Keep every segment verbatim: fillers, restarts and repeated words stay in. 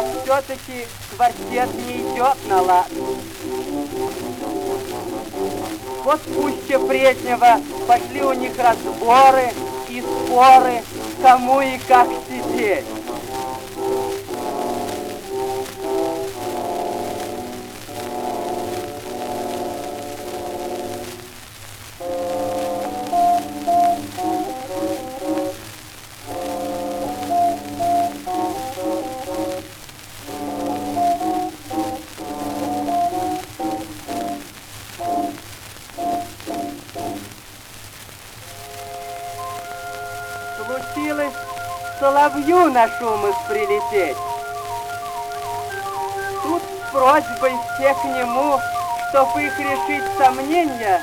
А все-таки квартет не идет на лад. Вот пуще прежнего пошли у них разборы и споры, кому и как сидеть. Случилось соловью на шум их прилететь. Тут с просьбой всех к нему, чтоб их решить сомнения,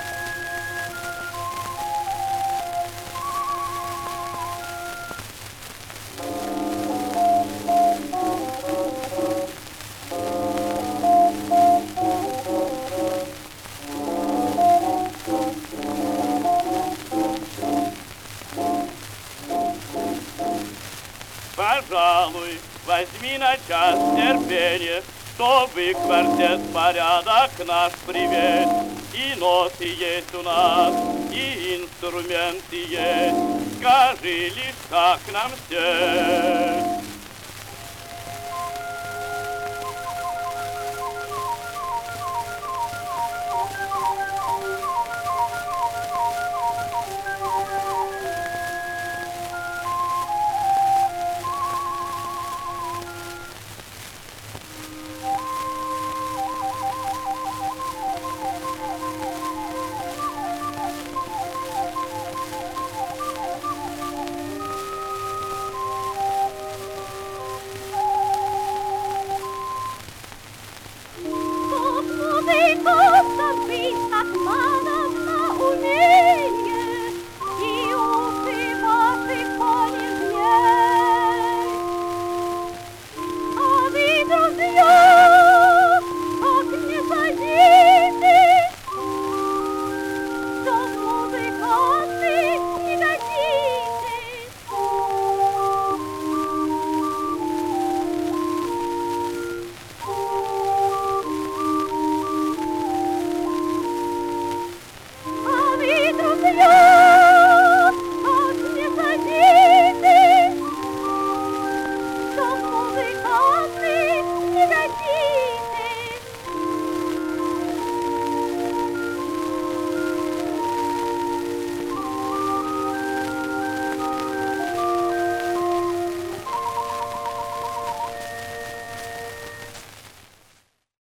пожалуй, возьми на час терпение, чтобы квартет порядок наш привет. И ноты есть у нас, и инструменты есть. Скажи лишь, как нам сесть.